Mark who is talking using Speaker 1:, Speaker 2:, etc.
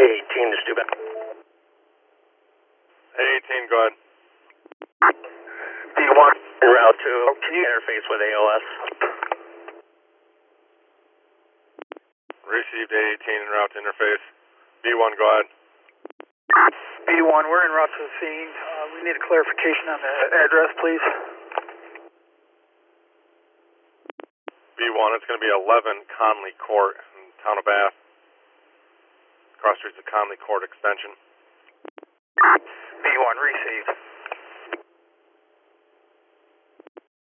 Speaker 1: A18 is due back.
Speaker 2: A18, go ahead.
Speaker 1: B1 en route to, can you interface with AOS?
Speaker 2: Received A18 en route to interface. B1, go ahead.
Speaker 3: B1, we're en route to the scene. We need a clarification on the address, please.
Speaker 2: B1, it's going to be 11 Conley Court in the town of Bath. Cross streets of Conley Court Extension.
Speaker 3: B1, received.